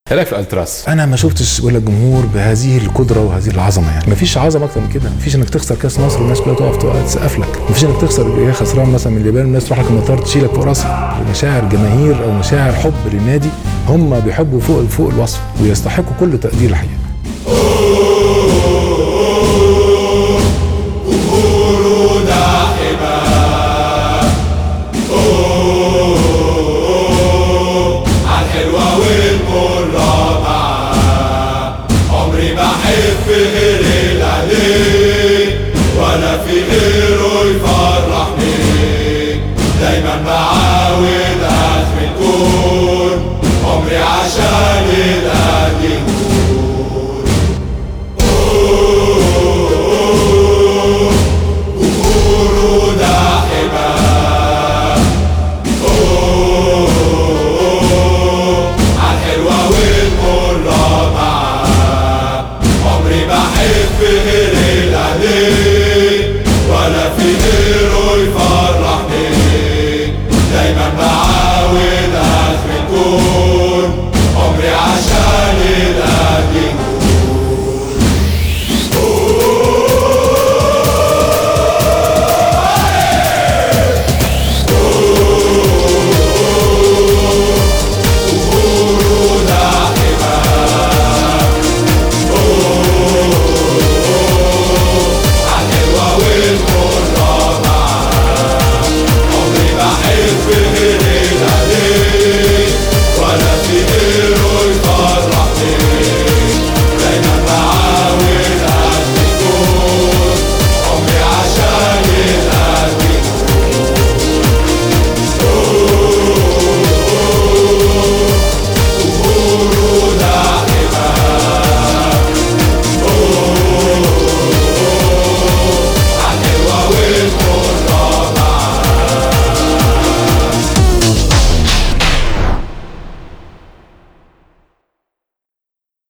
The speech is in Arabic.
ايه رايك في الالتراس؟ انا ما شفتش ولا جمهور بهذه القدره وهذه العظمه، يعني مفيش عظمه اكتر من كده. مفيش انك تخسر كاس مصر والناس كلها تقف تسقف لك، مفيش انك تخسر خسران مثلا من اليابان والناس تروح لك المطار تشيلك فوق راسها. مشاعر جماهير او مشاعر حب للنادي، هم بيحبوا فوق الوصف ويستحقوا كل تقدير الحقيقه. في غير الأهلي ولا في غيره يفرحني، دايما معاه والأخ بنكون عمري عشان